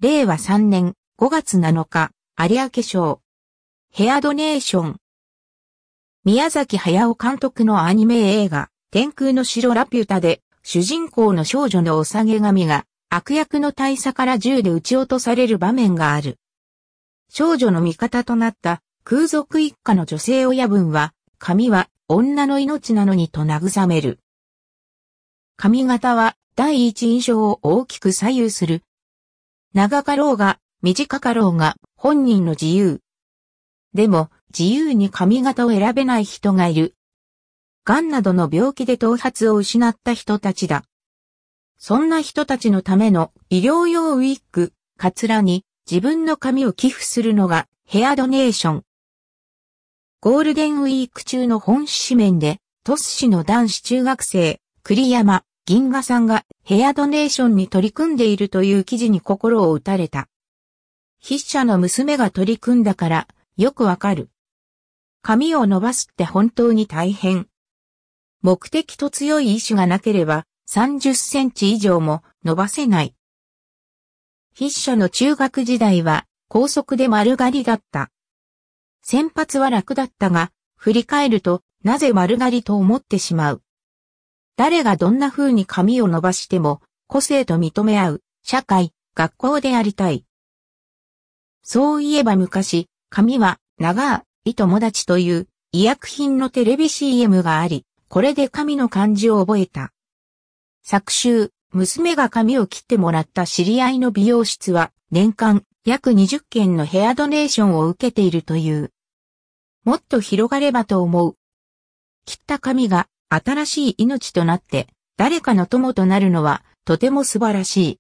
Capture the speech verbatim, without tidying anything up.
れいわさんねんごがつなのか、有明賞。ヘアドネーション。宮崎駿監督のアニメ映画、天空の城ラピュタで、主人公の少女のおさげ髪が、悪役の大佐から銃で撃ち落とされる場面がある。少女の味方となった空賊一家の女性親分は、髪は女の命なのにと慰める。髪型は第一印象を大きく左右する。長かろうが短かろうが本人の自由。でも自由に髪型を選べない人がいる。癌などの病気で頭髪を失った人たちだ。そんな人たちのための医療用ウィッグ、カツラに自分の髪を寄付するのがヘアドネーション。ゴールデンウィーク中の本紙面で、鳥栖市の男子中学生、栗山銀河さんがヘアドネーションに取り組んでいるという記事に心を打たれた。筆者の娘が取り組んだから、よくわかる。髪を伸ばすって本当に大変。目的と強い意志がなければ、さんじゅっセンチ以上も伸ばせない。筆者の中学時代は高速で丸刈りだった。先発は楽だったが、振り返るとなぜ丸刈りと思ってしまう。誰がどんな風に髪を伸ばしても個性と認め合う社会、学校でありたい。そういえば昔、髪は長い友達という医薬品のテレビ シーエム があり、これで髪の感じを覚えた。昨週、娘が髪を切ってもらった知り合いの美容室は年間約にじゅっけんのヘアドネーションを受けているという。もっと広がればと思う。切った髪が新しい命となって誰かの友となるのはとても素晴らしい。